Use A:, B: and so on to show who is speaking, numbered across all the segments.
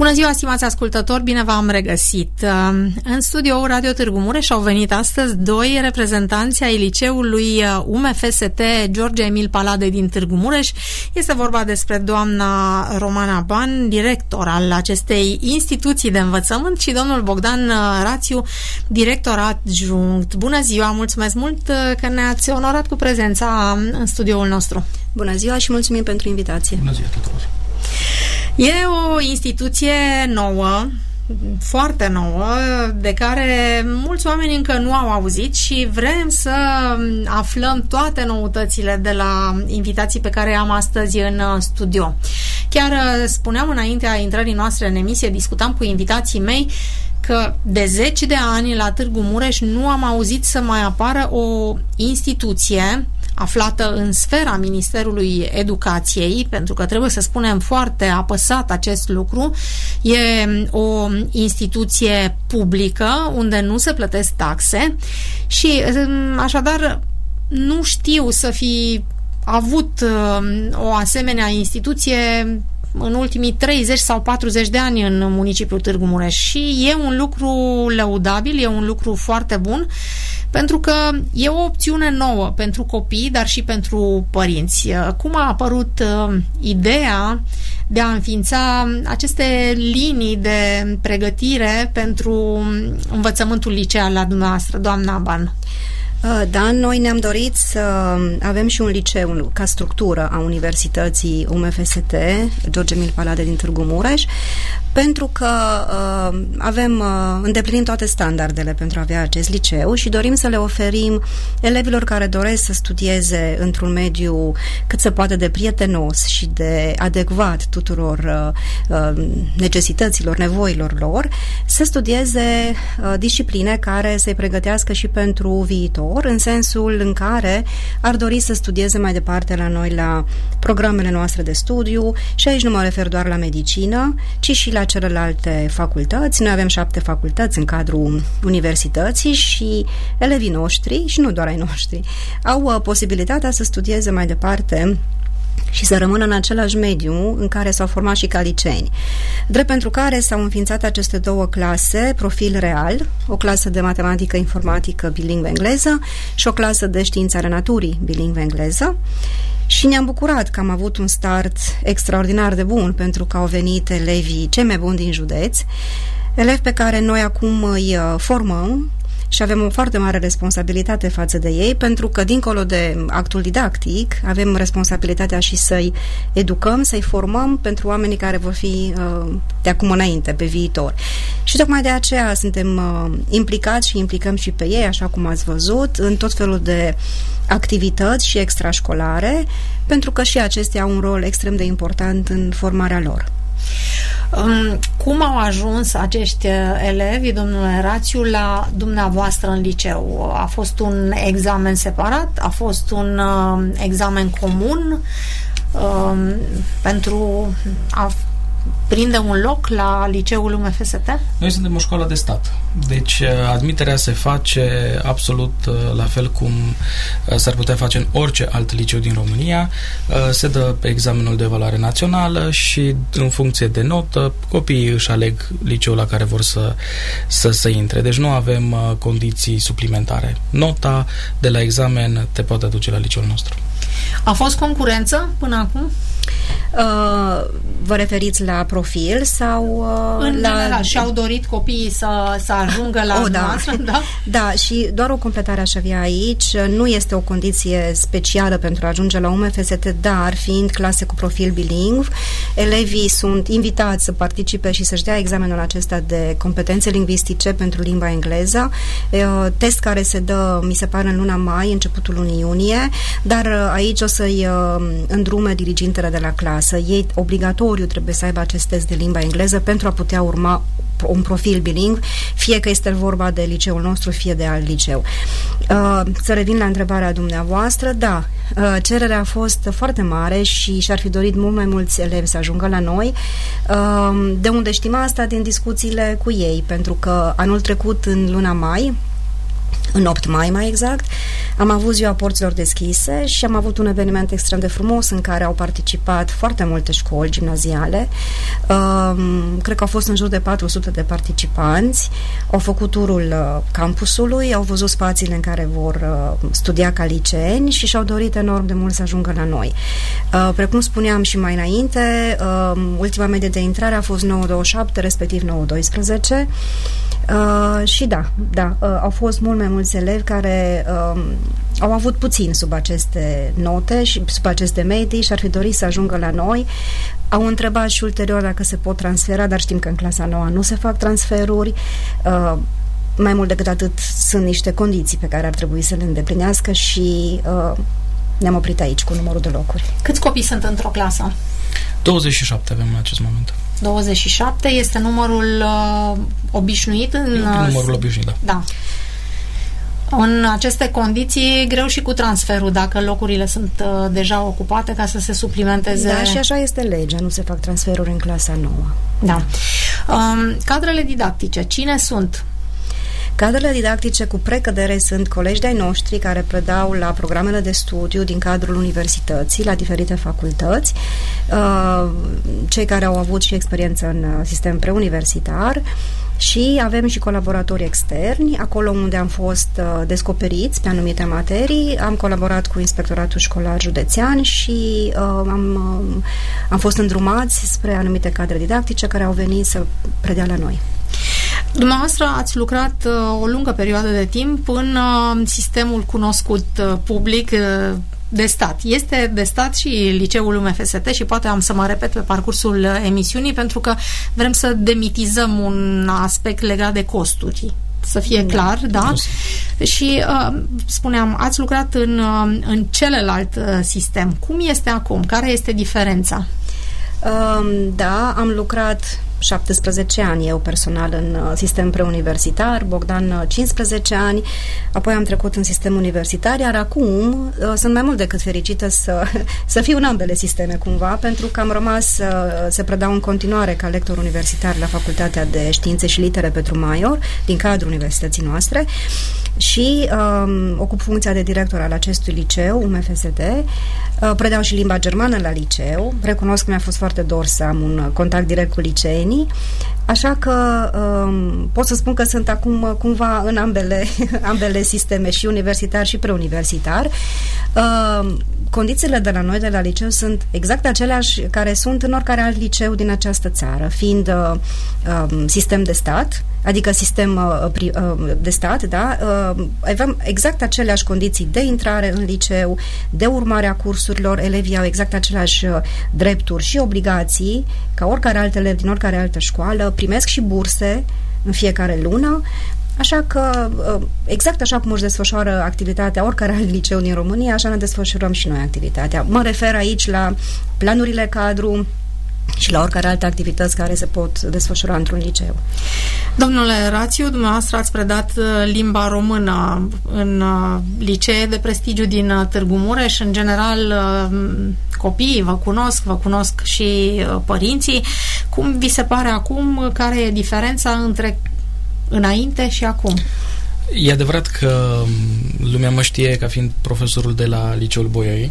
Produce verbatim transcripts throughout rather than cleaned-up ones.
A: Bună ziua, stimați ascultători, bine v-am regăsit. În studioul Radio Târgu Mureș au venit astăzi doi reprezentanți ai liceului U M F S T George Emil Palade din Târgu Mureș. Este vorba despre doamna Romana Ban, director al acestei instituții de învățământ, și domnul Bogdan Rațiu, director adjunct. Bună ziua, mulțumesc mult că ne-ați onorat cu prezența în studioul nostru.
B: Bună ziua și mulțumim pentru invitație.
C: Bună ziua tuturor.
A: E o instituție nouă, foarte nouă, de care mulți oameni încă nu au auzit și vrem să aflăm toate noutățile de la invitații pe care am astăzi în studio. Chiar spuneam înaintea intrării noastre în emisie, discutam cu invitații mei că de zeci de ani la Târgu Mureș nu am auzit să mai apară o instituție aflată în sfera Ministerului Educației, pentru că trebuie să spunem foarte apăsat acest lucru. E o instituție publică unde nu se plătesc taxe și așadar nu știu să fi avut o asemenea instituție în ultimii treizeci sau patruzeci de ani în municipiul Târgu Mureș și e un lucru lăudabil, e un lucru foarte bun, pentru că e o opțiune nouă pentru copii, dar și pentru părinți. Cum a apărut uh, ideea de a înființa aceste linii de pregătire pentru învățământul liceal la dumneavoastră, doamna Ban?
B: Da, noi ne-am dorit să avem și un liceu ca structură a Universității U M F S T George Emil Palade din Târgu Mureș, pentru că uh, avem, uh, îndeplinim toate standardele pentru a avea acest liceu și dorim să le oferim elevilor care doresc să studieze într-un mediu cât se poate de prietenos și de adecvat tuturor uh, uh, necesităților, nevoilor lor, să studieze uh, discipline care să-i pregătească și pentru viitor, în sensul în care ar dori să studieze mai departe la noi la programele noastre de studiu, și aici nu mă refer doar la medicină, ci și la celelalte facultăți. Noi avem șapte facultăți în cadrul universității și elevii noștri, și nu doar ai noștri, au uh, posibilitatea să studieze mai departe și să rămână în același mediu în care s-au format și ca liceeni. Drept pentru care s-au înființat aceste două clase, profil real, o clasă de matematică informatică bilingvă engleză și o clasă de științe ale naturii bilingvă engleză. Și ne-am bucurat că am avut un start extraordinar de bun, pentru că au venit elevii cei mai buni din județ, elevi pe care noi acum îi formăm și avem o foarte mare responsabilitate față de ei, pentru că, dincolo de actul didactic, avem responsabilitatea și să-i educăm, să-i formăm pentru oamenii care vor fi uh, de acum înainte, pe viitor. Și tocmai de aceea suntem uh, implicați și implicăm și pe ei, așa cum ați văzut, în tot felul de activități și extrașcolare, pentru că și acestea au un rol extrem de important în formarea lor.
A: Cum au ajuns acești elevi, domnule Rațiu, la dumneavoastră în liceu? A fost un examen separat? A fost un uh, examen comun uh, pentru a prinde un loc la liceul U M F S T?
C: Noi suntem o școală de stat, deci admiterea se face absolut la fel cum s-ar putea face în orice alt liceu din România. Se dă examenul de evaluare națională și în funcție de notă copiii își aleg liceul la care vor să, să, să intre. Deci nu avem condiții suplimentare. Nota de la examen te poate aduce la liceul nostru.
A: A fost concurență până acum?
B: Uh, vă referiți la profil sau uh,
A: în
B: la...
A: general, și-au dorit copiii să, să ajungă la
B: oh,
A: noastră, da.
B: da? Da, și doar o completare aș avea aici. Nu este o condiție specială pentru a ajunge la U M F S T, dar fiind clase cu profil bilingv, elevii sunt invitați să participe și să-și dea examenul acesta de competențe lingvistice pentru limba engleză, uh, test care se dă, mi se pare, în luna mai, începutul lunii iunie, dar uh, aici o să-i uh, îndrume dirigintele de la clasă. Ei obligatoriu trebuie să aibă acest test de limba engleză pentru a putea urma un profil bilingv, fie că este vorba de liceul nostru, fie de alt liceu. Uh, să revin la întrebarea dumneavoastră, da, uh, cererea a fost foarte mare și și-ar fi dorit mult mai mulți elevi să ajungă la noi. Uh, de unde știm asta? Din discuțiile cu ei, pentru că anul trecut, în luna mai, în opt mai mai exact. Am avut ziua porților deschise și am avut un eveniment extrem de frumos în care au participat foarte multe școli gimnaziale. Um, cred că au fost în jur de patru sute de participanți. Au făcut turul uh, campusului, au văzut spațiile în care vor uh, studia ca liceeni și și-au dorit enorm de mult să ajungă la noi. Uh, precum spuneam și mai înainte, uh, ultima medie de intrare a fost nouă virgulă douăzeci și șapte, respectiv nouă virgulă doisprezece. Uh, și da, da, uh, au fost mult mai mulți elevi care uh, au avut puțin sub aceste note și sub aceste medii și ar fi dorit să ajungă la noi. Au întrebat și ulterior dacă se pot transfera, dar știm că în clasa nouă nu se fac transferuri. Uh, mai mult decât atât, sunt niște condiții pe care ar trebui să le îndeplinească și uh, ne-am oprit aici cu numărul de locuri.
A: Câți copii sunt într-o clasă?
C: douăzeci și șapte avem în acest moment.
A: douăzeci și șapte este numărul uh, obișnuit? În, uh,
C: numărul obișnuit, da.
A: Da. În aceste condiții, greu și cu transferul, dacă locurile sunt uh, deja ocupate, ca să se suplimenteze...
B: Da, și așa este legea, nu se fac transferuri în clasa nouă.
A: Da. Um, cadrele didactice, cine sunt?
B: Cadrele didactice cu precădere sunt colegi de-ai noștri care predau la programele de studiu din cadrul universității, la diferite facultăți, cei care au avut și experiență în sistem preuniversitar, și avem și colaboratori externi, acolo unde am fost uh, descoperiți pe anumite materii. Am colaborat cu Inspectoratul Școlar Județean și uh, am, uh, am fost îndrumați spre anumite cadre didactice care au venit să predea la noi.
A: Dumneavoastră ați lucrat uh, o lungă perioadă de timp în uh, sistemul cunoscut uh, public uh, de stat. Este de stat și liceul U M F S T și poate am să mă repet pe parcursul emisiunii pentru că vrem să demitizăm un aspect legat de costuri. Să fie clar, da? Și uh, spuneam, ați lucrat în, uh, în celălalt uh, sistem. Cum este acum? Care este diferența?
B: Um, da, am lucrat șaptesprezece ani eu personal în uh, sistem preuniversitar, Bogdan uh, cincisprezece ani, apoi am trecut în sistem universitar, iar acum uh, sunt mai mult decât fericită să, să fiu în ambele sisteme cumva, pentru că am rămas uh, să predau în continuare ca lector universitar la Facultatea de Științe și Litere Petru Maior, din cadrul universității noastre, și um, ocup funcția de director al acestui liceu, U M F S T. Uh, predau și limba germană la liceu. Recunosc că mi-a fost foarte dor să am un contact direct cu liceenii, așa că um, pot să spun că sunt acum cumva în ambele, ambele sisteme, și universitar și preuniversitar. Uh, condițiile de la noi, de la liceu, sunt exact aceleași care sunt în oricare alt liceu din această țară, fiind uh, um, sistem de stat, adică sistem uh, pri, uh, de stat, da? Uh, avem exact aceleași condiții de intrare în liceu, de urmare a cursurilor, elevii au exact aceleași uh, drepturi și obligații ca oricare alt elev din oricare altă școală, primesc și burse în fiecare lună, așa că uh, exact așa cum își desfășoară activitatea oricare alt liceu din România, așa ne desfășurăm și noi activitatea. Mă refer aici la planurile cadru și la oricare alte activități care se pot desfășura într-un liceu.
A: Domnule Rațiu, dumneavoastră ați predat limba română în licee de prestigiu din Târgu Mureș. În general, copiii vă cunosc, vă cunosc și părinții. Cum vi se pare acum? Care e diferența între înainte și acum?
C: E adevărat că lumea mă știe ca fiind profesorul de la Liceul Boioi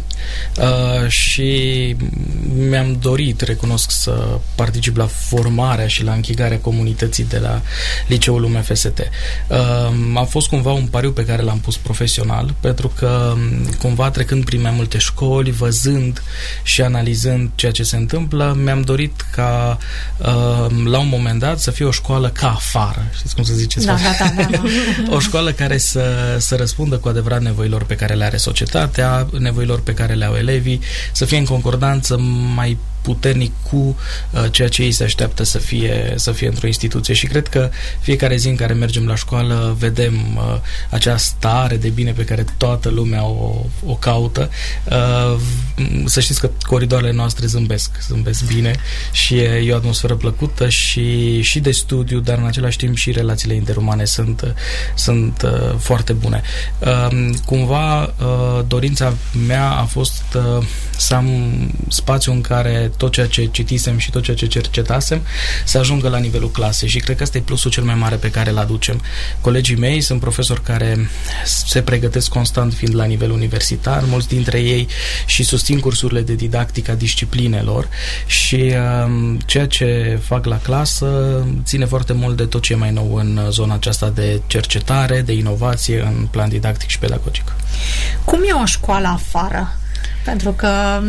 C: uh, și mi-am dorit, recunosc, să particip la formarea și la închegarea comunității de la Liceul U M F S T. Uh, a fost cumva un pariu pe care l-am pus profesional, pentru că cumva trecând prin mai multe școli, văzând și analizând ceea ce se întâmplă, mi-am dorit ca uh, la un moment dat să fie o școală ca afară. Știți cum să ziceți?
A: Da, da, da, da.
C: O școală care să, să răspundă cu adevărat nevoilor pe care le are societatea, nevoilor pe care le au elevii, să fie în concordanță mai puternic cu uh, ceea ce ei se așteaptă să fie, să fie într-o instituție. Și cred că fiecare zi în care mergem la școală vedem uh, acea stare de bine pe care toată lumea o, o caută. Uh, să știți că coridoarele noastre zâmbesc, zâmbesc bine și e, e o atmosferă plăcută și, și de studiu, dar în același timp și relațiile interumane sunt, sunt uh, foarte bune. Uh, cumva uh, dorința mea a fost uh, să am spațiu în care tot ceea ce citisem și tot ceea ce cercetasem să ajungă la nivelul clasei și cred că ăsta e plusul cel mai mare pe care îl aducem. Colegii mei sunt profesori care se pregătesc constant fiind la nivel universitar, mulți dintre ei și susțin cursurile de didactică a disciplinelor și um, ceea ce fac la clasă ține foarte mult de tot ce e mai nou în zona aceasta de cercetare, de inovație în plan didactic și pedagogic.
A: Cum e o școală afară? Pentru că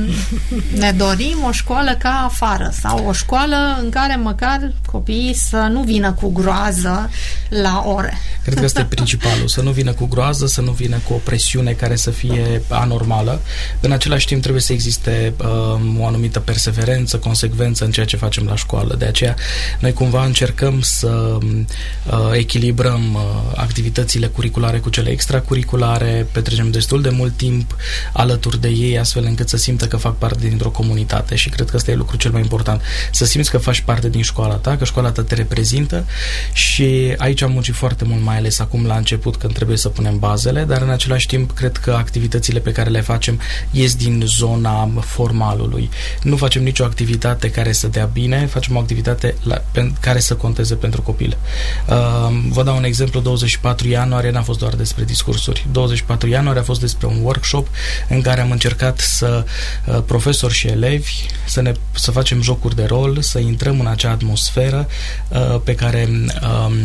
A: ne dorim o școală ca afară sau o școală în care măcar copiii să nu vină cu groază la ore.
C: Cred că asta e principalul, să nu vină cu groază, să nu vină cu o presiune care să fie anormală. În același timp trebuie să existe um, o anumită perseverență, consecvență în ceea ce facem la școală. De aceea noi cumva încercăm să uh, echilibrăm uh, activitățile curriculare cu cele extracurriculare, petrecem destul de mult timp alături de ei, astfel încât să simtă că fac parte dintr-o comunitate și cred că ăsta e lucrul cel mai important. Să simți că faci parte din școala ta, că școala ta te reprezintă și aici am muncit foarte mult, mai ales acum la început când trebuie să punem bazele, dar în același timp cred că activitățile pe care le facem ies din zona formalului. Nu facem nicio activitate care să dea bine, facem o activitate la, pe, care să conteze pentru copil. Uh, vă dau un exemplu, douăzeci și patru ianuarie n-a fost doar despre discursuri. douăzeci și patru ianuarie a fost despre un workshop în care am încercat să uh, profesori și elevi să, ne, să facem jocuri de rol, să intrăm în acea atmosferă uh, pe care uh,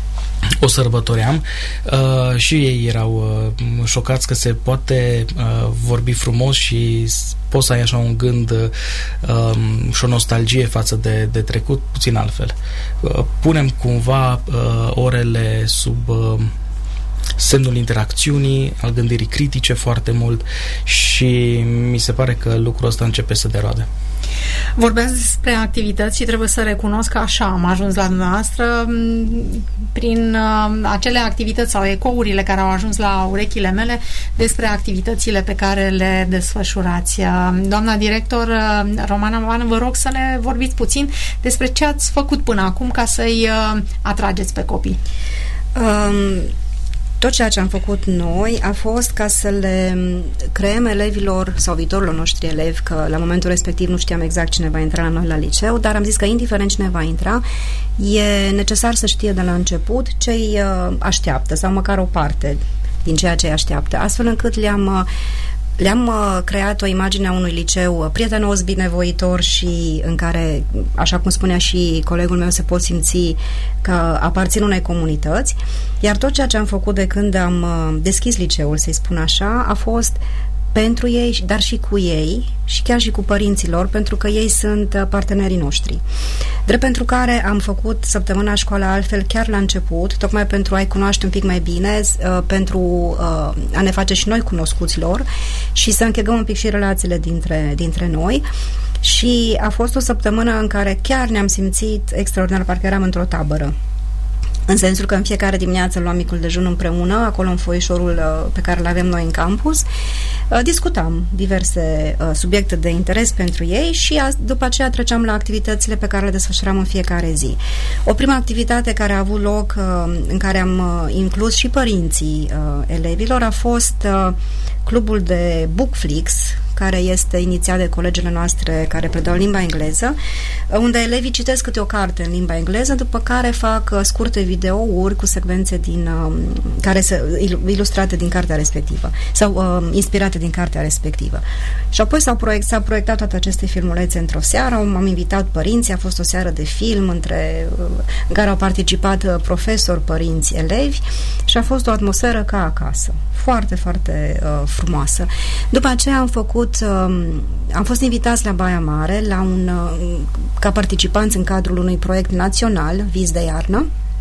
C: o sărbătoream uh, și ei erau uh, șocați că se poate uh, vorbi frumos și poți să ai așa un gând uh, și o nostalgie față de, de trecut puțin altfel. Uh, punem cumva uh, orele sub uh, semnul interacțiunii, al gândirii critice foarte mult și mi se pare că lucrul ăsta începe să deroade.
A: Vorbeați despre activități și trebuie să recunosc că așa am ajuns la dumneavoastră prin uh, acele activități sau ecourile care au ajuns la urechile mele despre activitățile pe care le desfășurați. Uh, doamna director uh, Romana Vană, vă rog să ne vorbiți puțin despre ce ați făcut până acum ca să-i uh, atrageți pe copii.
B: Um... Tot ceea ce am făcut noi a fost ca să le creăm elevilor sau viitorilor noștri elevi, că la momentul respectiv nu știam exact cine va intra la noi la liceu, dar am zis că indiferent cine va intra, e necesar să știe de la început ce îi așteaptă sau măcar o parte din ceea ce îi așteaptă, astfel încât le-am Le-am uh, creat o imagine a unui liceu uh, prietenos, binevoitor și în care, așa cum spunea și colegul meu, se pot simți că aparțin unei comunități. Iar tot ceea ce am făcut de când am uh, deschis liceul, să-i spun așa, a fost pentru ei, dar și cu ei și chiar și cu părinților, pentru că ei sunt partenerii noștri. Drept pentru care am făcut săptămâna Școala Altfel chiar la început, tocmai pentru a-i cunoaște un pic mai bine, pentru a ne face și noi cunoscuți lor și să închegăm un pic și relațiile dintre, dintre noi. Și a fost o săptămână în care chiar ne-am simțit extraordinar, parcă eram într-o tabără. În sensul că în fiecare dimineață luam micul dejun împreună, acolo în foișorul uh, pe care îl avem noi în campus. Uh, discutam diverse uh, subiecte de interes pentru ei și a, după aceea treceam la activitățile pe care le desfășuram în fiecare zi. O prima activitate care a avut loc, uh, în care am uh, inclus și părinții uh, elevilor, a fost uh, clubul de Bookflix, care este inițiat de colegele noastre care predau limba engleză, unde elevii citesc câte o carte în limba engleză, după care fac uh, scurte videouri cu secvențe din, uh, care se, ilustrate din cartea respectivă sau uh, inspirate din cartea respectivă. Și apoi s-au proiect, s-au proiectat toate aceste filmulețe într-o seară, am invitat părinții, a fost o seară de film între, uh, în care au participat uh, profesori, părinți, elevi și a fost o atmosferă ca acasă. Foarte, foarte uh, frumoasă. După aceea am făcut am fost invitați la Baia Mare la un, ca participanți în cadrul unui proiect național, Vis de Iarnă,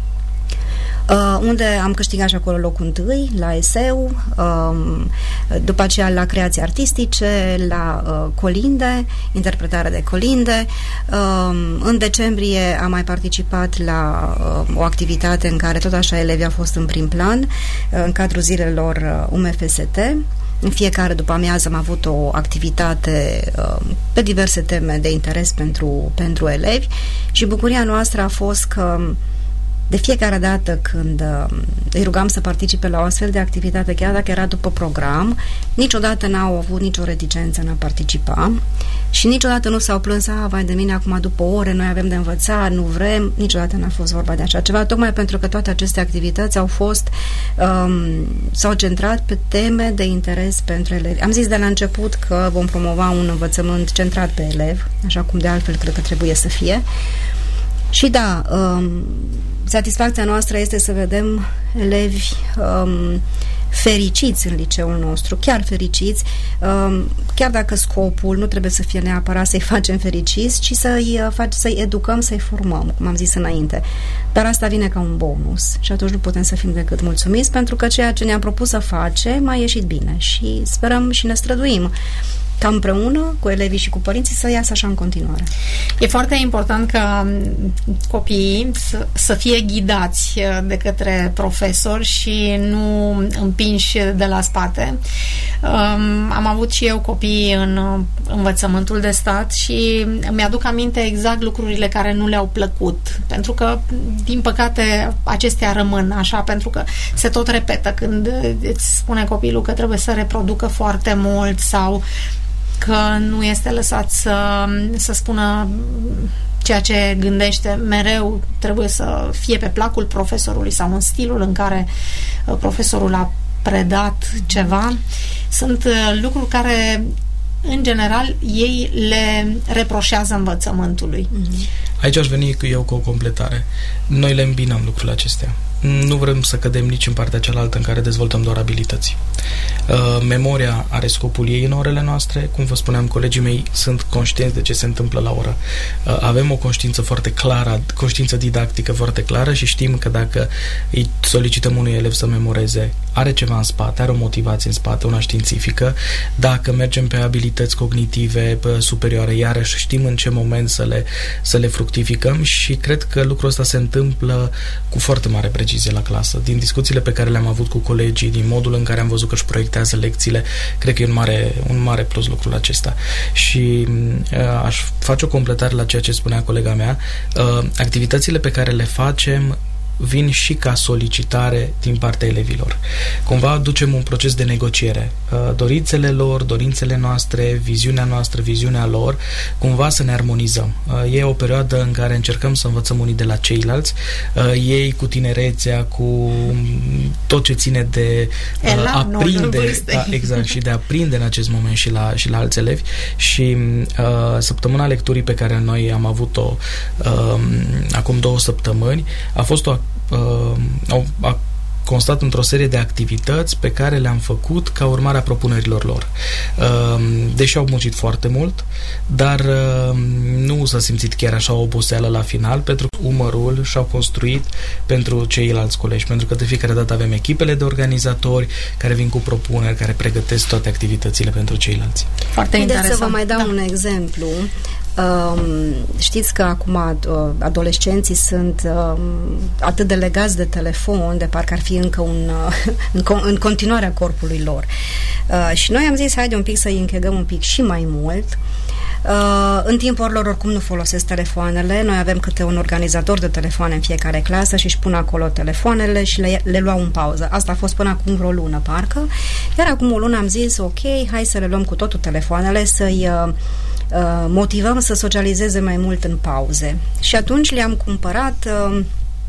B: unde am câștigat și acolo locul întâi, la eseu, după aceea la creații artistice, la colinde, interpretare de colinde. În decembrie am mai participat la o activitate în care tot așa elevii au fost în prim plan, în cadrul zilelor U M F S T. În fiecare după amiază am avut o activitate uh, pe diverse teme de interes pentru, pentru elevi și bucuria noastră a fost că de fiecare dată când uh, îi rugam să participe la o astfel de activitate, chiar dacă era după program, niciodată n-au avut nicio reticență în a participa și niciodată nu s-au plâns, a, vai de mine, acum după ore noi avem de învățat, nu vrem, niciodată n-a fost vorba de așa ceva, tocmai pentru că toate aceste activități au fost um, s-au centrat pe teme de interes pentru elevi. Am zis de la început că vom promova un învățământ centrat pe elev, așa cum de altfel cred că trebuie să fie. Și da, um, satisfacția noastră este să vedem elevi um, fericiți în liceul nostru, chiar fericiți, um, chiar dacă scopul nu trebuie să fie neapărat să-i facem fericiți, ci să-i, uh, să-i educăm, să-i formăm, cum am zis înainte. Dar asta vine ca un bonus și atunci nu putem să fim decât mulțumiți, pentru că ceea ce ne-am propus să facem a ieșit bine și sperăm și ne străduim ca împreună cu elevii și cu părinții să iasă așa în continuare.
A: E foarte important ca copiii să, să fie ghidați de către profesori și nu împinși de la spate. Um, am avut și eu copii în învățământul de stat și mi-aduc aminte exact lucrurile care nu le-au plăcut, pentru că, din păcate, acestea rămân așa, pentru că se tot repetă când îți spune copilul că trebuie să reproducă foarte mult sau că nu este lăsat să, să spună ceea ce gândește, mereu trebuie să fie pe placul profesorului sau în stilul în care profesorul a predat ceva. Sunt lucruri care, în general, ei le reproșează învățământului.
C: Aici aș veni eu cu o completare. Noi le îmbinăm lucrurile acestea. Nu vrem să cădem nici în partea cealaltă în care dezvoltăm doar abilități. Uh, memoria are scopul ei în orele noastre. Cum vă spuneam, colegii mei sunt conștienți de ce se întâmplă la oră. Uh, avem o conștiință foarte clară, conștiință didactică foarte clară și știm că dacă îi solicităm unui elev să memoreze, are ceva în spate, are o motivație în spate, una științifică. Dacă mergem pe abilități cognitive superioare, iarăși știm în ce moment să le, să le fructificăm și cred că lucrul ăsta se întâmplă cu foarte mare precizie la clasă. Din discuțiile pe care le-am avut cu colegii, din modul în care am văzut că își proiectează lecțiile, cred că e un mare, un mare plus lucrul acesta. Și uh, aș face o completare la ceea ce spunea colega mea. Uh, activitățile pe care le facem vin și ca solicitare din partea elevilor. Cumva ducem un proces de negociere. Dorințele lor, dorințele noastre, viziunea noastră, viziunea lor, cumva să ne armonizăm. E o perioadă în care încercăm să învățăm unii de la ceilalți, ei cu tinerețea, cu tot ce ține de a aprinde, da, exact, și de a aprinde în acest moment și la, și la alți elevi. Și uh, săptămâna lecturii pe care noi am avut-o uh, acum două săptămâni a fost o Uh, au, a constat într-o serie de activități pe care le-am făcut ca urmare a propunerilor lor. Uh, deși au muncit foarte mult, dar uh, nu s-a simțit chiar așa o oboseală la final, pentru că umărul și-au construit pentru ceilalți colegi, pentru că de fiecare dată avem echipele de organizatori care vin cu propuneri, care pregătesc toate activitățile pentru ceilalți.
B: Foarte interesant. Haideți să vă mai dau da. un exemplu. Um, știți că acum adolescenții sunt um, atât de legați de telefon, de parcă ar fi încă un, uh, în, în continuarea corpului lor. Uh, și noi am zis, haide un pic să-i închegăm un pic și mai mult. Uh, în timpul lor oricum nu folosesc telefoanele. Noi avem câte un organizator de telefoane în fiecare clasă și își pun acolo telefoanele și le, le luau în pauză. Asta a fost până acum vreo lună, parcă. Iar acum o lună am zis, ok, hai să le luăm cu totul telefoanele, să-i uh, motivăm să socializeze mai mult în pauze. Și atunci le-am cumpărat uh,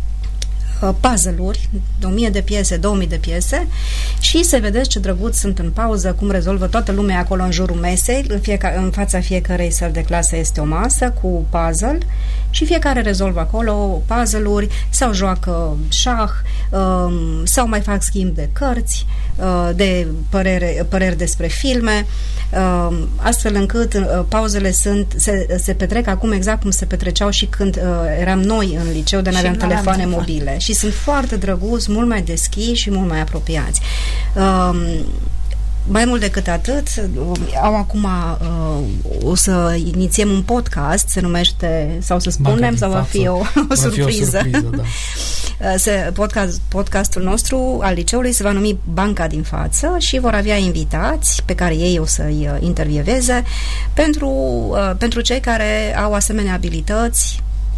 B: puzzle-uri, o mie de piese, două mii de piese și să vedeți ce drăguț sunt în pauză, cum rezolvă toată lumea acolo în jurul mesei, în, fiecare, în fața fiecărei săli de clasă este o masă cu puzzle și fiecare rezolvă acolo puzzle-uri sau joacă șah um, sau mai fac schimb de cărți, uh, de părere, păreri despre filme, uh, astfel încât uh, pauzele sunt, se, se petrec acum exact cum se petreceau și când uh, eram noi în liceu, de n-aveam telefoane mobile. Și sunt foarte drăguți, mult mai deschiși și mult mai apropiați. Um, mai mult decât atât, au acum uh, o să inițiem un podcast, se numește, sau să spunem, sau va fi o, o surpriză. Fi o surpriză da. se, podcast, podcastul nostru al liceului se va numi Banca din față și vor avea invitați pe care ei o să-i intervieveze pentru, uh, pentru cei care au asemenea abilități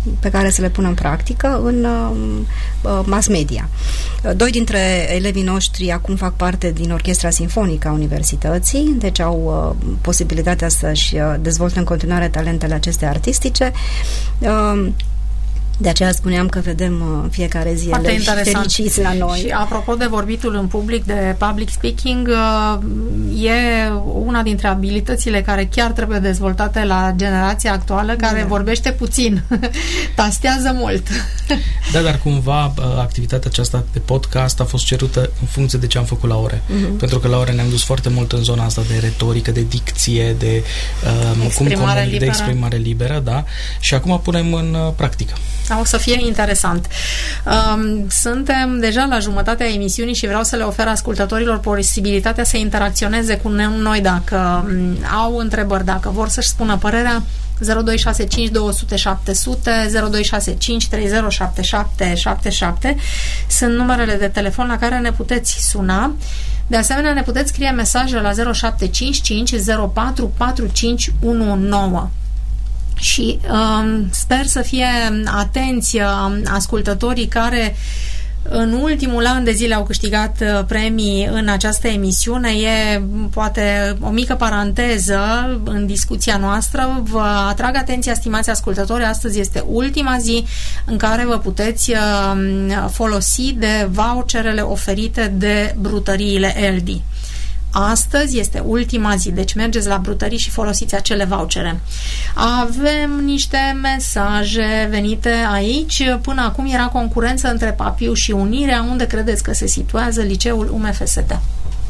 B: pe care să le pună în practică în uh, mass media. Doi dintre elevii noștri acum fac parte din Orchestra Sinfonică a Universității, deci au uh, posibilitatea să-și uh, dezvolte în continuare talentele acestea artistice. Uh, De aceea spuneam că vedem uh, fiecare zi elevi fericiți la noi.
A: Și apropo de vorbitul în public, de public speaking, uh, e una dintre abilitățile care chiar trebuie dezvoltate la generația actuală, care da. vorbește puțin, tastează mult.
C: Da, dar cumva activitatea aceasta de podcast a fost cerută în funcție de ce am făcut la ore. Uh-huh. Pentru că la ore ne-am dus foarte mult în zona asta de retorică, de dicție, de, uh,
A: exprimare, cum,
C: cum, de exprimare liberă, da? Și acum punem în uh, practică.
A: O să fie interesant. Suntem deja la jumătatea emisiunii și vreau să le ofer ascultătorilor posibilitatea să interacționeze cu noi dacă au întrebări, dacă vor să-și spună părerea. Zero doi șase cinci doi zero zero șapte zero zero, zero doi șase cinci trei zero șapte șapte șapte șapte sunt numerele de telefon la care ne puteți suna. De asemenea, ne puteți scrie mesaje la zero șapte cinci cinci zero patru patru cinci unu nouă. Și um, sper să fie atenți um, ascultătorii care în ultimul an de zile au câștigat uh, premii în această emisiune. E poate o mică paranteză în discuția noastră. Vă atrag atenția, stimați ascultători, astăzi este ultima zi în care vă puteți uh, folosi de voucherele oferite de brutăriile L D. Astăzi este ultima zi, deci mergeți la brutării și folosiți acele vouchere. Avem niște mesaje venite aici. Până acum era concurență între Papiu și Unirea. Unde credeți că se situează liceul U M F S T?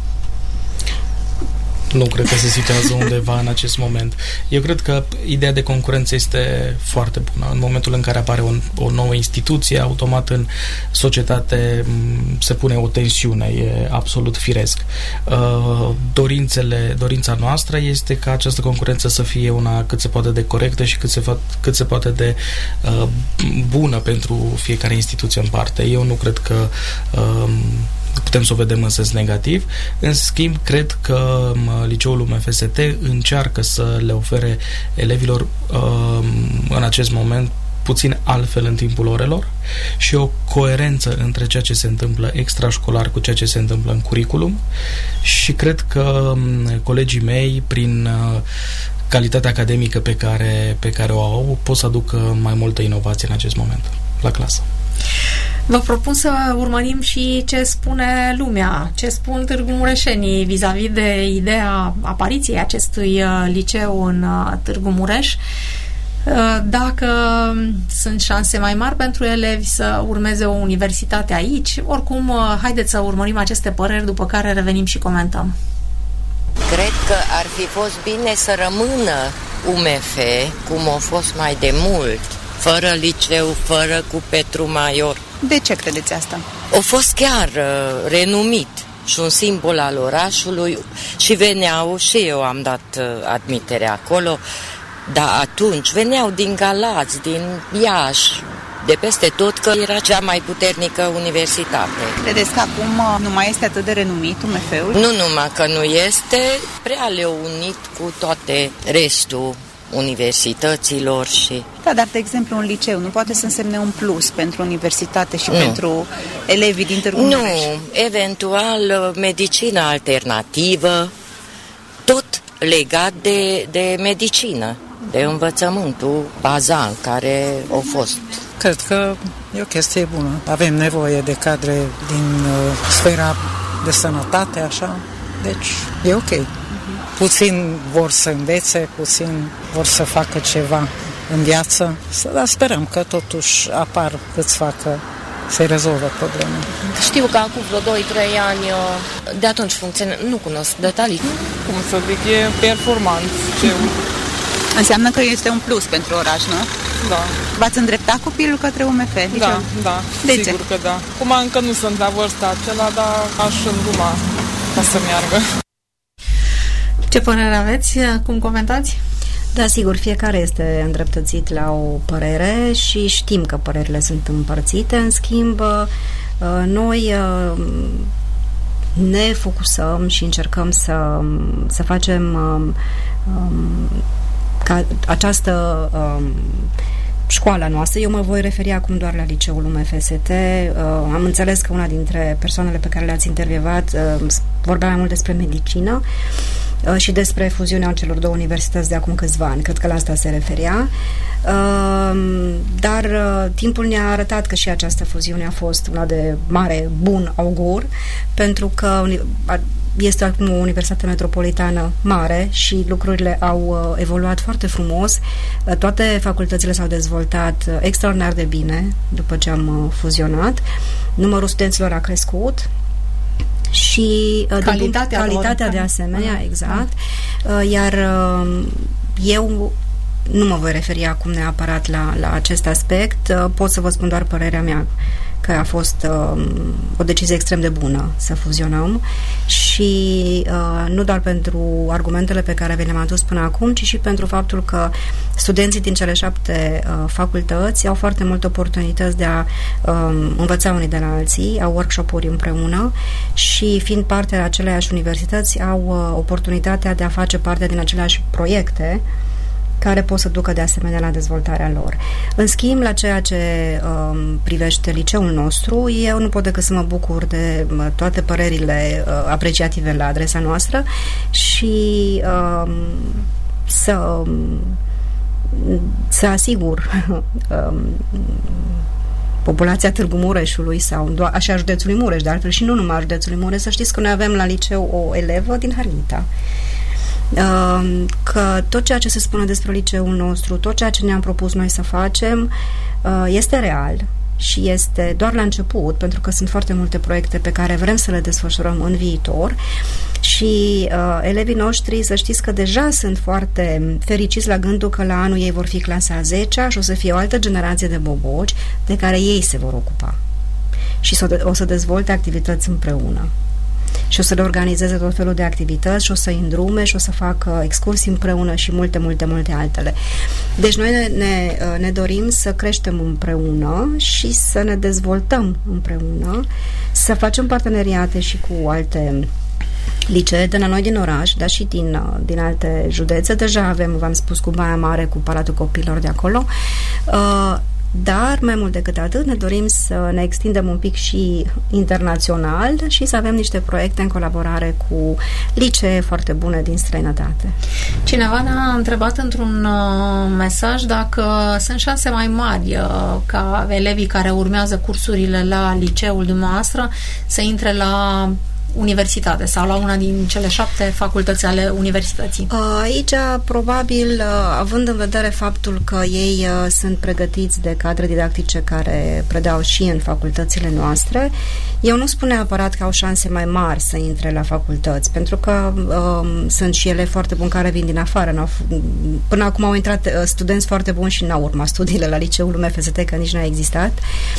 C: Nu cred că se situează undeva în acest moment. Eu cred că ideea de concurență este foarte bună. În momentul în care apare un, o nouă instituție, automat în societate se pune o tensiune, e absolut firesc. Uh, dorințele, dorința noastră este ca această concurență să fie una cât se poate de corectă și cât se, fa- cât se poate de uh, bună pentru fiecare instituție în parte. Eu nu cred că uh, putem să o vedem în sens negativ. În schimb, cred că liceul U M F S T încearcă să le ofere elevilor uh, în acest moment puțin altfel în timpul orelor și o coerență între ceea ce se întâmplă extrașcolar cu ceea ce se întâmplă în curriculum și cred că colegii mei, prin uh, calitatea academică pe care, pe care o au, pot să aducă mai multă inovație în acest moment la clasă.
A: Vă propun să urmărim și ce spune lumea, ce spun târgumureșenii vis-a-vis de ideea apariției acestui liceu în Târgu Mureș. Dacă sunt șanse mai mari pentru elevi să urmeze o universitate aici, oricum, haideți să urmărim aceste păreri, după care revenim și comentăm.
D: Cred că ar fi fost bine să rămână U M F cum a fost mai de mult, fără liceu, fără cu Petru Maior.
E: De ce credeți asta?
D: A fost chiar uh, renumit și un simbol al orașului și veneau, și eu am dat uh, admitere acolo, dar atunci veneau din Galați, din Iași, de peste tot, că era cea mai puternică universitate.
E: Credeți că acum nu mai este atât de renumit U M F-ul?
D: Nu numai că nu este, prea le-au unit cu toate restul universităților și...
E: Da, dar, de exemplu, un liceu nu poate să însemne un plus pentru universitate și nu. pentru elevii din Târgu Mureș?
D: Nu, eventual medicină alternativă, tot legat de, de medicină, de învățământul bazal care a fost.
F: Cred că e o chestie bună. Avem nevoie de cadre din uh, sfera de sănătate, așa, deci e ok. Puțin vor să învețe, puțin vor să facă ceva în viață, dar sperăm că totuși apar câțiva că se rezolvă probleme.
G: Știu că acum vreo doi trei ani, de atunci funcționează, nu cunosc detalii.
H: Cum să zic, e performant. Ce...
E: Înseamnă că este un plus pentru oraș, nu?
H: Da.
E: V-ați îndreptat copilul către U M F?
H: Da, liceu? Da,
E: de
H: sigur
E: ce?
H: că da. Acum încă nu sunt la vârsta acela, dar aș îndruma ca să meargă.
A: Ce părere aveți? Cum comentați?
B: Da, sigur, fiecare este îndreptățit la o părere și știm că părerile sunt împărțite. În schimb, noi ne focusăm și încercăm să, să facem ca această școala noastră. Eu mă voi referi acum doar la liceul U M F S T. Uh, am înțeles că una dintre persoanele pe care le-ați intervievat uh, vorbea mai mult despre medicină uh, și despre fuziunea celor două universități de acum câțiva ani. Cred că la asta se referea. Uh, dar uh, timpul ne-a arătat că și această fuziune a fost una de mare bun augur, pentru că este acum o universitate metropolitană mare și lucrurile au uh, evoluat foarte frumos. Uh, toate facultățile s-au dezvoltat uh, extraordinar de bine după ce am uh, fuzionat. Numărul studenților a crescut și uh,
A: calitatea,
B: de, calitatea lor, de asemenea, exact. Uh, iar uh, eu nu mă voi referi acum neapărat la, la acest aspect. Uh, pot să vă spun doar părerea mea că a fost uh, o decizie extrem de bună să fuzionăm și uh, nu doar pentru argumentele pe care vi le-am adus până acum, ci și pentru faptul că studenții din cele șapte uh, facultăți au foarte multe oportunități de a uh, învăța unii de la alții, au workshop-uri împreună și fiind parte a aceleiași universități au uh, oportunitatea de a face parte din aceleași proiecte care pot să ducă de asemenea la dezvoltarea lor. În schimb, la ceea ce um, privește liceul nostru, eu nu pot decât să mă bucur de uh, toate părerile uh, apreciative la adresa noastră și um, să să asigur um, populația Târgu Mureșului sau doar așa județului Mureș, de altfel și nu numai județului Mureș, să știți că noi avem la liceu o elevă din Harghita. Că tot ceea ce se spune despre liceul nostru, tot ceea ce ne-am propus noi să facem este real și este doar la început, pentru că sunt foarte multe proiecte pe care vrem să le desfășurăm în viitor și uh, elevii noștri, să știți că deja sunt foarte fericiți la gândul că la anul ei vor fi clasa a zecea și o să fie o altă generație de boboci de care ei se vor ocupa și o să dezvolte activități împreună. Și o să le organizeze tot felul de activități și o să îndrume și o să facă excursii împreună și multe, multe, multe altele. Deci noi ne, ne, ne dorim să creștem împreună și să ne dezvoltăm împreună, să facem parteneriate și cu alte licee de la noi din oraș, dar și din, din alte județe. Deja avem, v-am spus, cu Baia Mare, cu Palatul Copiilor de acolo. Uh, Dar, mai mult decât atât, ne dorim să ne extindem un pic și internațional și să avem niște proiecte în colaborare cu licee foarte bune din străinătate.
A: Cineva ne-a întrebat într-un uh, mesaj dacă sunt șanse mai mari uh, ca elevii care urmează cursurile la liceul dumneavoastră să intre la universitate sau la una din cele șapte facultăți ale universității.
B: Aici, probabil, având în vedere faptul că ei sunt pregătiți de cadre didactice care predau și în facultățile noastre, eu nu spun neapărat că au șanse mai mari să intre la facultăți, pentru că um, sunt și ele foarte buni care vin din afară. N-au, până acum au intrat studenți foarte buni și n-au urmat studiile la liceul U M F S T, că nici nu a existat.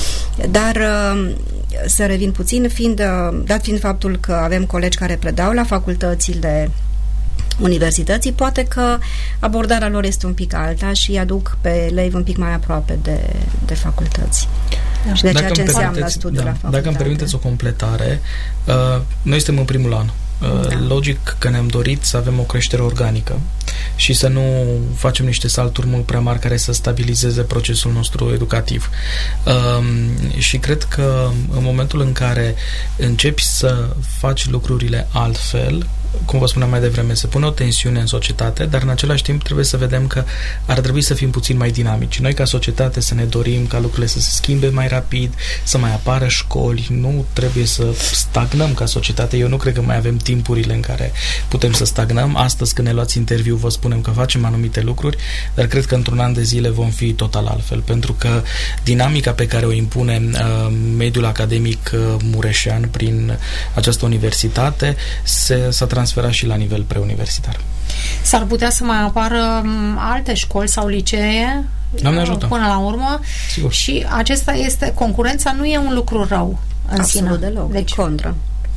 B: Dar um, să revin puțin, fiind, dat fiind faptul că avem colegi care predau la facultățile universității, poate că abordarea lor este un pic alta și îi aduc pe elevi un pic mai aproape de, de facultăți. Da. Și de ceea ce înseamnă studiul da, la facultate.
C: Dacă îmi permiteți o completare, uh, noi suntem în primul an. Uh, da. Logic că ne-am dorit să avem o creștere organică și să nu facem niște salturi mult prea mari care să stabilizeze procesul nostru educativ. Uh, și cred că în momentul în care începi să faci lucrurile altfel, cum vă spuneam mai devreme, se pune o tensiune în societate, dar în același timp trebuie să vedem că ar trebui să fim puțin mai dinamici. Noi ca societate să ne dorim ca lucrurile să se schimbe mai rapid, să mai apară școli, nu trebuie să stagnăm ca societate. Eu nu cred că mai avem timpurile în care putem să stagnăm. Astăzi când ne luați interviu vă spunem că facem anumite lucruri, dar cred că într-un an de zile vom fi total altfel, pentru că dinamica pe care o impune uh, mediul academic uh, mureșean prin această universitate se, s-a transfera și la nivel preuniversitar.
A: S-ar putea să mai apară alte școli sau licee
C: Doamne ajută. Până
A: la urmă.
C: Sigur.
A: Și acesta este, concurența nu e un lucru rău în
B: Absolut
A: sine.
B: Deloc,
A: deci
B: contră.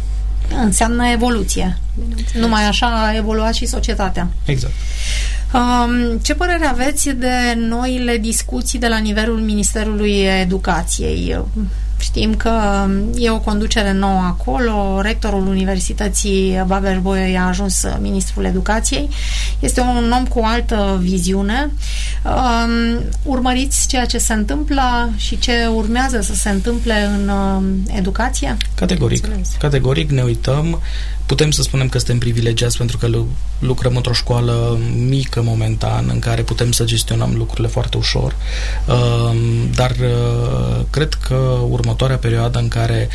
A: Înseamnă evoluție. Numai așa a evoluat și societatea.
C: Exact.
A: Um, ce părere aveți de noile discuții de la nivelul Ministerului Educației? Știm că e o conducere nouă acolo, rectorul Universității Babeș-Bolyai a ajuns ministrul educației. Este un om cu o altă viziune. Um, urmăriți ceea ce se întâmplă și ce urmează să se întâmple în um, educație?
C: Categoric. Categoric ne uităm. Putem să spunem că suntem privilegiați pentru că lucrăm într-o școală mică momentan, în care putem să gestionăm lucrurile foarte ușor, dar cred că următoarea perioadă în care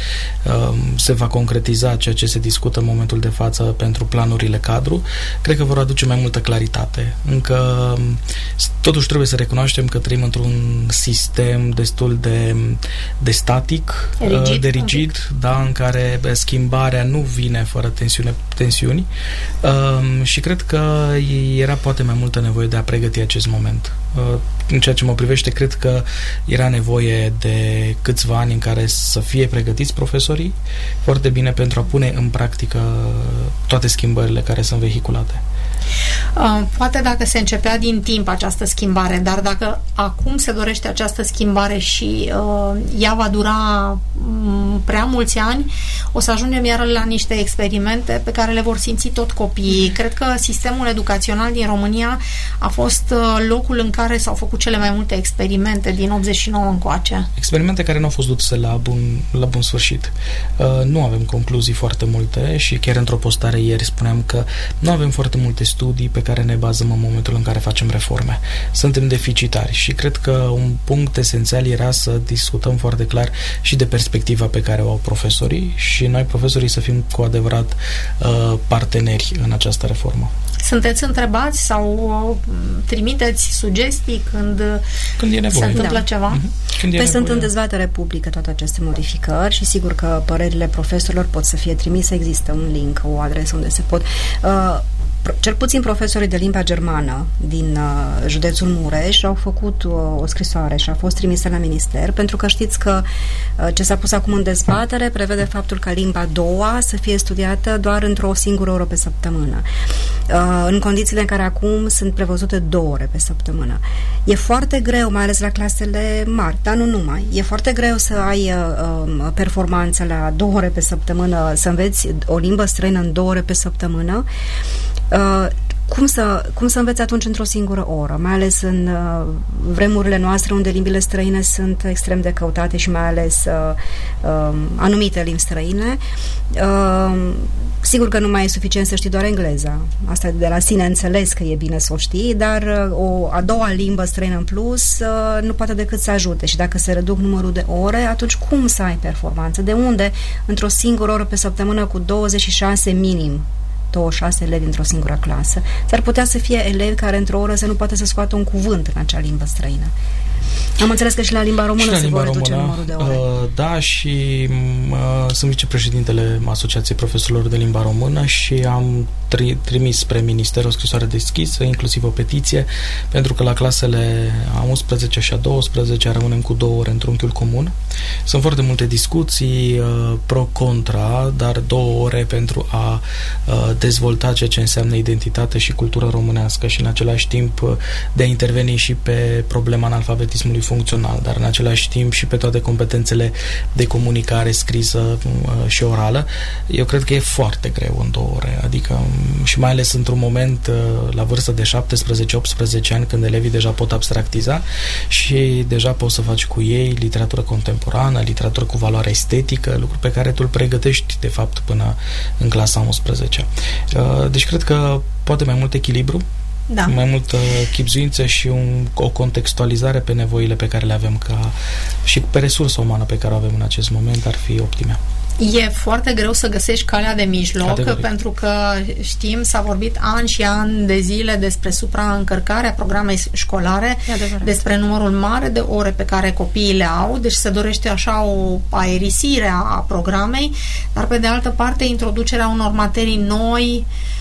C: se va concretiza ceea ce se discută în momentul de față pentru planurile cadru, cred că vor aduce mai multă claritate. Încă totuși trebuie să recunoaștem că trăim într-un sistem destul de, de static, rigid, de rigid, da, în care schimbarea nu vine fără tensiune, tensiuni uh, și cred că era poate mai multă nevoie de a pregăti acest moment. Uh, în ceea ce mă privește, cred că era nevoie de câțiva ani în care să fie pregătiți profesorii foarte bine pentru a pune în practică toate schimbările care sunt vehiculate.
A: Uh, poate dacă se începea din timp această schimbare, dar dacă acum se dorește această schimbare și uh, ea va dura um, prea mulți ani, o să ajungem iar la niște experimente pe care le vor simți tot copiii. Cred că sistemul educațional din România a fost uh, locul în care s-au făcut cele mai multe experimente din optzeci și nouă încoace.
C: Experimente care nu au fost duse la bun, la bun sfârșit. Uh, nu avem concluzii foarte multe și chiar într-o postare ieri spuneam că nu avem foarte multe studii pe care ne bazăm în momentul în care facem reforme. Suntem deficitari și cred că un punct esențial era să discutăm foarte clar și de perspectiva pe care o au profesorii și noi profesorii să fim cu adevărat uh, parteneri în această reformă.
A: Sunteți întrebați sau trimiteți sugestii când,
C: când e nevoie.
A: Se întâmplă da. ceva?
B: Mm-hmm. Când e păi nevoie. Sunt în dezbatere publică toate aceste modificări și sigur că părerile profesorilor pot să fie trimise. Există un link, o adresă unde se pot... Uh, Cel puțin profesorii de limba germană din uh, județul Mureș au făcut uh, o scrisoare și a fost trimisă la minister, pentru că știți că uh, ce s-a pus acum în dezbatere prevede faptul ca limba a doua să fie studiată doar într-o singură oră pe săptămână, uh, în condițiile în care acum sunt prevăzute două ore pe săptămână. E foarte greu, mai ales la clasele mari, dar nu numai. E foarte greu să ai uh, performanță la două ore pe săptămână, să înveți o limbă străină în două ore pe săptămână. Uh, cum, să, cum să înveți atunci într-o singură oră, mai ales în uh, vremurile noastre unde limbile străine sunt extrem de căutate și mai ales uh, uh, anumite limbi străine. Uh, sigur că nu mai e suficient să știi doar engleza. Asta de la sine înțeles că e bine să o știi, dar uh, o a doua limbă străină în plus uh, nu poate decât să ajute și dacă se reduc numărul de ore, atunci cum să ai performanță? De unde într-o singură oră pe săptămână cu douăzeci și șase minim douăzeci și șase elevi într-o singură clasă. S-ar putea să fie elevi care într-o oră să nu poate să scoată un cuvânt în acea limbă străină. Am înțeles că și la limba română se vor reduce numărul de ore.
C: Uh, da, și uh, sunt vicepreședintele Asociației Profesorilor de Limba Română și am tri- trimis spre minister o scrisoare deschisă, inclusiv o petiție, pentru că la clasele a unsprezecea și a douăsprezecea rămânem cu două ore în trunchiul comun. Sunt foarte multe discuții uh, pro-contra, dar două ore pentru a uh, dezvolta ceea ce înseamnă identitate și cultură românească și în același timp uh, de a interveni și pe problema analfabetismului funcțional, dar în același timp și pe toate competențele de comunicare scrisă uh, și orală. Eu cred că e foarte greu în două ore, adică și mai ales într-un moment uh, la vârstă de șaptesprezece optsprezece ani, când elevii deja pot abstractiza și deja poți să faci cu ei literatură contemporană, literatură cu valoare estetică, lucruri pe care tu îl pregătești de fapt până în clasa a unsprezecea. Uh, deci cred că poate mai mult echilibru,
A: da.
C: mai multă chibzuință și un, o contextualizare pe nevoile pe care le avem ca, și pe resursa umană pe care o avem în acest moment ar fi optime.
A: E foarte greu să găsești calea de mijloc,
C: Categoric.
A: Pentru că știm, s-a vorbit ani și ani de zile despre supraîncărcarea programei școlare, despre numărul mare de ore pe care copiii le au, deci se dorește așa o aerisire a programei, dar pe de altă parte introducerea unor materii noi,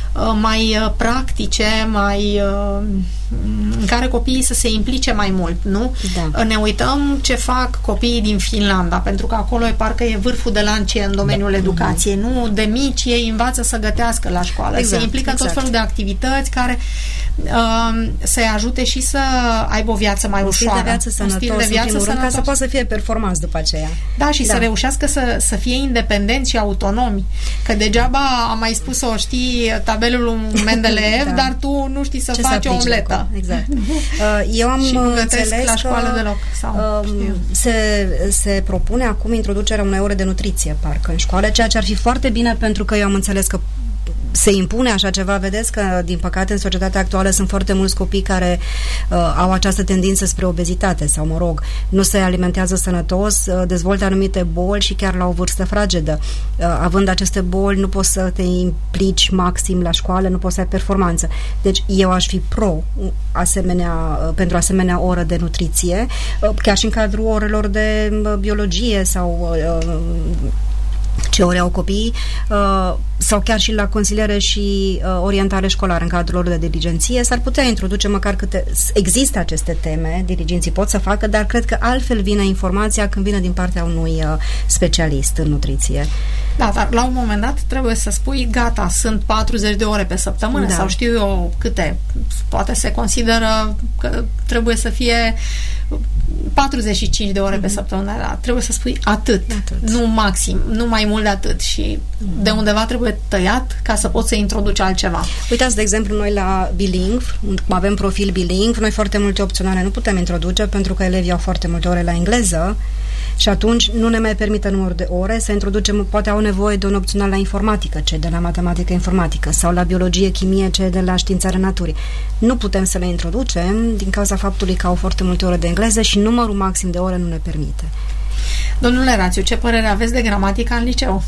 A: mai practice, mai în care copiii să se implice mai mult, nu? Da. Ne uităm ce fac copiii din Finlanda, pentru că acolo e parcă e vârful de lance în domeniul da. educației, nu? De mici ei învață să gătească la școală, exact, se implică exact. în tot felul de activități care uh, să-i ajute și să aibă o viață mai
B: un
A: ușoară.
B: Stil de viață sănătos, un stil de viață sănătos, rând, ca să poată să fie performanți după aceea.
A: Da, și
B: da.
A: să reușească să, să fie independenți și autonomi. Că degeaba am mai spus-o, știi tabelul lui Mendeleev, da. dar tu nu știi să ce faci o omletă.
B: Acolo. Exact. Eu am înțeles
A: la școală
B: că
A: deloc, sau,
B: um, se, se propune acum introducerea unei ore de nutriție, parcă, în școală, ceea ce ar fi foarte bine, pentru că eu am înțeles că se impune așa ceva. Vedeți că, din păcate, în societatea actuală sunt foarte mulți copii care uh, au această tendință spre obezitate sau, mă rog, nu se alimentează sănătos, uh, dezvoltă anumite boli și chiar la o vârstă fragedă. Uh, având aceste boli, nu poți să te implici maxim la școală, nu poți să ai performanță. Deci, eu aș fi pro asemenea, uh, pentru asemenea oră de nutriție, uh, chiar și în cadrul orelor de uh, biologie sau uh, ce ore au copiii, uh, sau chiar și la consiliere și uh, orientare școlară în cadrul lor de dirigenție, s-ar putea introduce măcar câte... Există aceste teme, dirigenții pot să facă, dar cred că altfel vine informația când vine din partea unui uh, specialist în nutriție.
A: Da, dar la un moment dat trebuie să spui, gata, sunt patruzeci de ore pe săptămână, da. sau știu eu câte. Poate se consideră că trebuie să fie patruzeci și cinci de ore mm-hmm. pe săptămână, dar trebuie să spui atât, atât, nu maxim, nu mai mult de atât, și mm-hmm. de undeva trebuie tăiat ca să poți să introduci altceva.
B: Uitați, de exemplu, noi la bilingv, avem profil bilingv, noi foarte multe opționale nu putem introduce pentru că elevii au foarte multe ore la engleză și atunci nu ne mai permite număr de ore să introducem, poate au nevoie de un opțional la informatică, cei de la matematică informatică, sau la biologie, chimie, cei de la științe ale naturii. Nu putem să le introducem din cauza faptului că au foarte multe ore de engleză și numărul maxim de ore nu ne permite.
A: Domnule Rațiu, ce părere aveți de gramatica în liceu?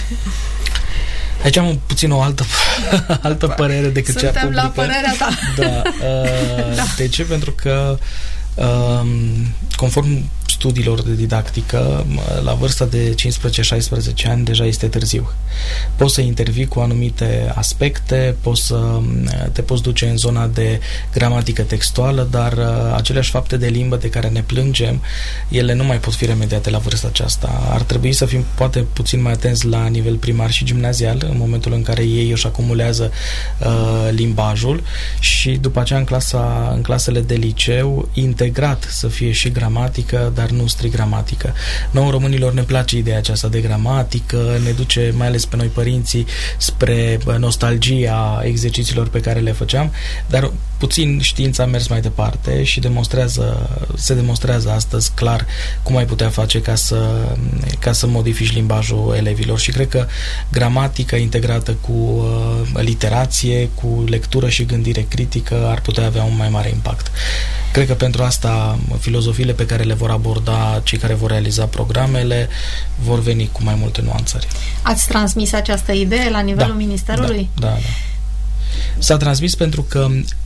C: Aici am puțin o altă, altă părere decât
A: Suntem
C: cea publică.
A: la părerea ta.
C: Da. Uh, da. De ce? Pentru că uh, conform studiilor de didactică, la vârsta de cincisprezece șaisprezece ani deja este târziu. Poți să intervii cu anumite aspecte, poți să te poți duce în zona de gramatică textuală, dar aceleași fapte de limbă de care ne plângem, ele nu mai pot fi remediate la vârsta aceasta. Ar trebui să fim poate puțin mai atenți la nivel primar și gimnazial, în momentul în care ei își acumulează uh, limbajul, și după aceea în, clasa, în clasele de liceu integrat să fie și gramatică, dar nu strict gramatică. Nouă românilor ne place ideea aceasta de gramatică, ne duce mai ales pe noi părinții spre nostalgia exercițiilor pe care le făceam, dar puțin știința a mers mai departe și demonstrează, se demonstrează astăzi clar cum ai putea face ca să, ca să modifici limbajul elevilor, și cred că gramatica integrată cu uh, literație, cu lectură și gândire critică ar putea avea un mai mare impact. Cred că pentru asta filozofiile pe care le vor aborda cei care vor realiza programele vor veni cu mai multe nuanțări.
A: Ați transmis această idee la nivelul da, Ministerului?
C: Da, da, da. S-a transmis pentru că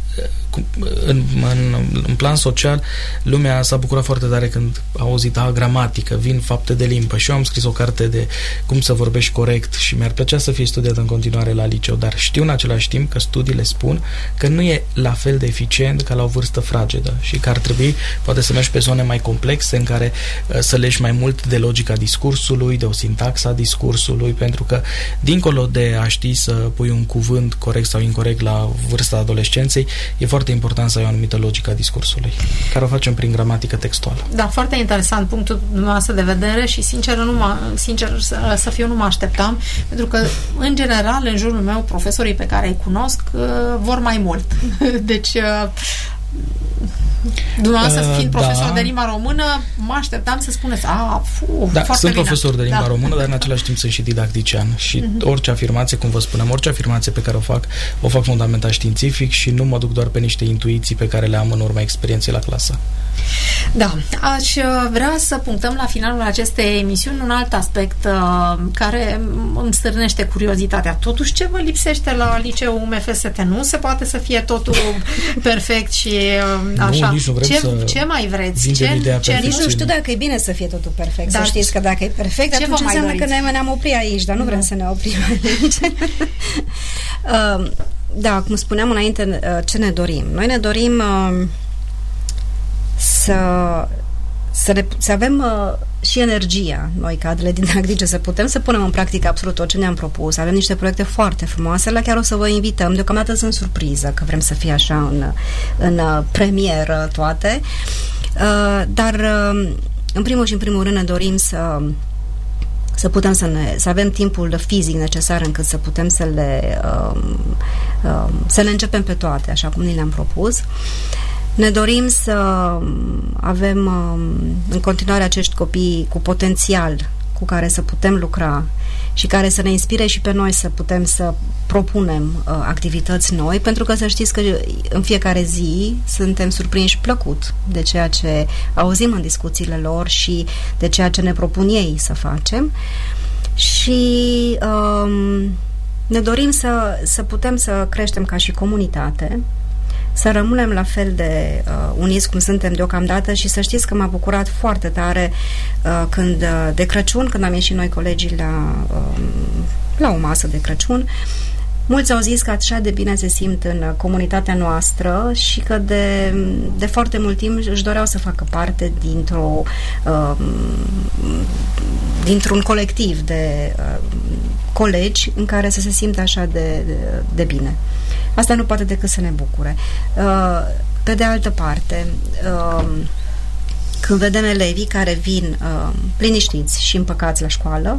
C: în, în, în plan social lumea s-a bucurat foarte tare când a auzit a, gramatică, vin fapte de limbă, și eu am scris o carte de cum să vorbești corect și mi-ar plăcea să fie studiat în continuare la liceu, dar știu în același timp că studiile spun că nu e la fel de eficient ca la o vârstă fragedă și că ar trebui poate să mergi pe zone mai complexe în care uh, să legi mai mult de logica discursului, de o sintaxă a discursului, pentru că dincolo de a ști să pui un cuvânt corect sau incorect la vârsta adolescenței, e foarte important să ai o anumită logică a discursului, care o facem prin gramatică textuală.
A: Da, foarte interesant punctul dumneavoastră de vedere și sincer, nu mă, sincer să, să fiu, nu mă așteptam, pentru că în general, în jurul meu, profesorii pe care îi cunosc vor mai mult. Deci dumneavoastră, uh, fiind profesor da. de limba română, mă așteptam să spuneți a, fu,
C: da,
A: foarte
C: sunt
A: bine.
C: profesor de limba
A: da.
C: română, dar în același timp sunt și didactician și uh-huh. orice afirmație, cum vă spuneam, orice afirmație pe care o fac, o fac fundamentat științific și nu mă duc doar pe niște intuiții pe care le am în urma experienței la clasă.
A: Da, aș vrea să punctăm la finalul acestei emisiuni un alt aspect uh, care îmi stârnește curiozitatea. Totuși, ce vă lipsește la liceul U M F S T? Nu se poate să fie totul perfect și uh, așa.
C: Nu, nu
A: ce, ce mai vreți? Ce,
B: ce nici nu știu dacă e bine să fie totul perfect. Dar să știți că dacă e perfect,
A: ce
B: atunci înseamnă doriți? Că noi ne-am oprit aici, dar nu vrem să ne oprim aici. uh, da, cum spuneam înainte, uh, ce ne dorim? Noi ne dorim uh, să, să, ne, să avem uh, și energia, noi cadrele didactice, să putem să punem în practică absolut tot ce ne-am propus. Avem niște proiecte foarte frumoase, la chiar o să vă invităm. Deocamdată sunt surpriză că vrem să fie așa în, în premieră toate. Uh, dar uh, în primul și în primul rând ne dorim să să putem să, ne, să avem timpul fizic necesar încât să putem să le uh, uh, să le începem pe toate, așa cum ni le-am propus. Ne dorim să avem în continuare acești copii cu potențial cu care să putem lucra și care să ne inspire și pe noi să putem să propunem uh, activități noi, pentru că să știți că în fiecare zi suntem surprinși plăcut de ceea ce auzim în discuțiile lor și de ceea ce ne propun ei să facem. Și um, ne dorim să, să putem să creștem ca și comunitate, să rămânem la fel de uh, uniți cum suntem deocamdată și să știți că m-a bucurat foarte tare uh, când uh, de Crăciun, când am ieșit noi colegii la, uh, la o masă de Crăciun, mulți au zis că așa de bine se simt în comunitatea noastră și că de, de foarte mult timp își doreau să facă parte dintr-o uh, dintr-un colectiv de uh, colegi în care să se simtă așa de, de, de bine. Asta nu poate decât să ne bucure. Pe de altă parte, când vedem elevii care vin liniștiți și împăcați la școală,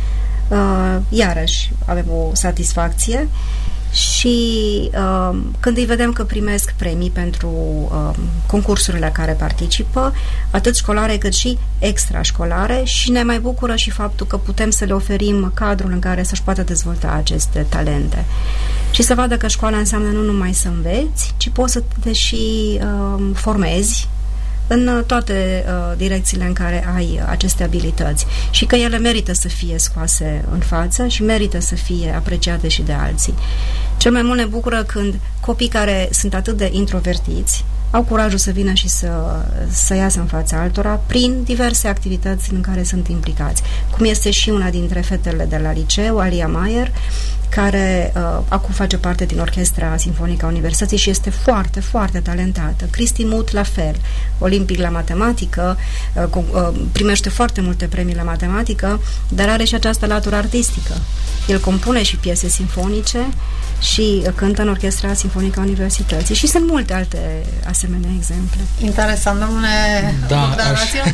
B: iarăși avem o satisfacție și când îi vedem că primesc premii pentru concursurile la care participă, atât școlare cât și extrașcolare, și ne mai bucură și faptul că putem să le oferim cadrul în care să-și poată dezvolta aceste talente. Și să vadă că școala înseamnă nu numai să înveți, ci poți să te și uh, formezi în toate uh, direcțiile în care ai aceste abilități și că ele merită să fie scoase în față și merită să fie apreciate și de alții. Cel mai mult ne bucură când copii care sunt atât de introvertiți au curajul să vină și să, să iasă în fața altora prin diverse activități în care sunt implicați. Cum este și una dintre fetele de la liceu, Alia Maier, care uh, acum face parte din Orchestra Sinfonică a Universității și este foarte, foarte talentată. Cristi Mut, la fel, olimpic la matematică, uh, uh, primește foarte multe premii la matematică, dar are și această latură artistică. El compune și piese sinfonice și cântă în Orchestra Sinfonică a Universității și sunt multe alte asemenea exemple.
A: Interesant, domnule
C: da, aș,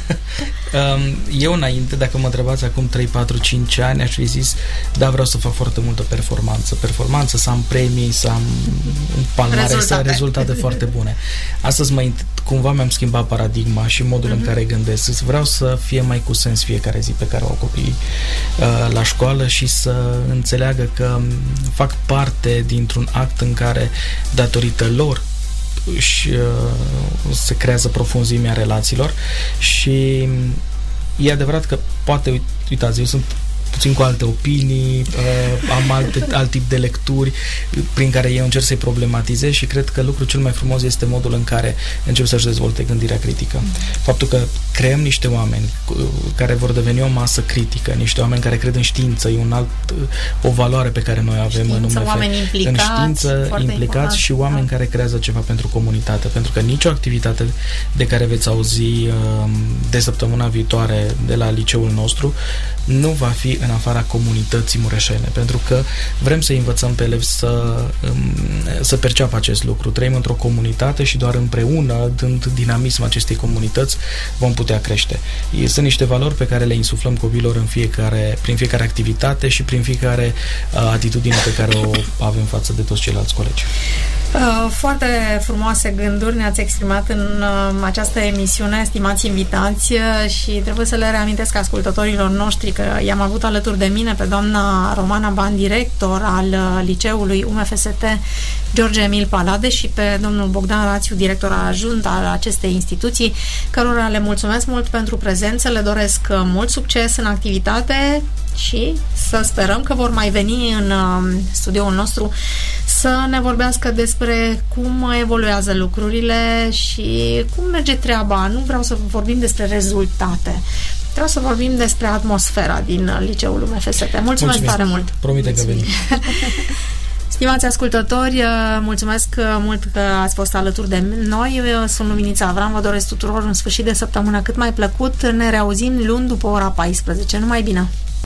C: eu înainte, dacă mă întrebați acum trei, patru, cinci ani, aș fi zis, da, vreau să fac foarte multă performanță. Performanță, să am premii, să am palmare, rezultate. Să am rezultate foarte bune. Astăzi mai, cumva mi-am schimbat paradigma și modul uh-huh. în care gândesc. Vreau să fie mai cu sens fiecare zi pe care o au copiii uh, la școală și să înțeleagă că fac parte dintr-un act în care, datorită lor, și uh, se creează profunzimea relațiilor și e adevărat că poate, uitați, eu sunt puțin cu alte opinii, uh, am alte, alt tip de lecturi prin care eu încerc să-i problematizez și cred că lucrul cel mai frumos este modul în care încep să-și dezvolte gândirea critică. Faptul că creăm niște oameni care vor deveni o masă critică, niște oameni care cred în știință, e un alt, o valoare pe care noi avem știință, în U M F. În știință, implicați și oameni da. care creează ceva pentru comunitate, pentru că nicio activitate de care veți auzi uh, de săptămâna viitoare de la liceul nostru nu va fi în afara comunității mureșene, pentru că vrem să învățăm pe elevi să, să perceapă acest lucru. Trăim într-o comunitate și doar împreună, dând dinamism acestei comunități, vom putea crește. Sunt niște valori pe care le insuflăm copiilor în fiecare, prin fiecare activitate și prin fiecare uh, atitudine pe care o avem față de toți ceilalți colegi.
A: Foarte frumoase gânduri ne-ați exprimat în această emisiune, stimați invitați, și trebuie să le reamintesc ascultătorilor noștri că i-am avut alături de mine pe doamna Romana Ban, director al liceului U M F S T George Emil Palade, și pe domnul Bogdan Rațiu, director adjunct al acestei instituții, cărora le mulțumesc mult pentru prezență, le doresc mult succes în activitate și să sperăm că vor mai veni în studioul nostru să ne vorbească despre cum evoluează lucrurile și cum merge treaba. Nu vreau să vorbim despre rezultate, vreau să vorbim despre atmosfera din liceul U M F S T. Mulțumesc Mulțumesc. tare mult!
C: Promite că veni.
A: Stimați ascultători, mulțumesc mult că ați fost alături de noi. Eu sunt Luminița Avram, vă doresc tuturor un sfârșit de săptămână cât mai plăcut. Ne reauzim luni după ora paisprezece. Numai bine!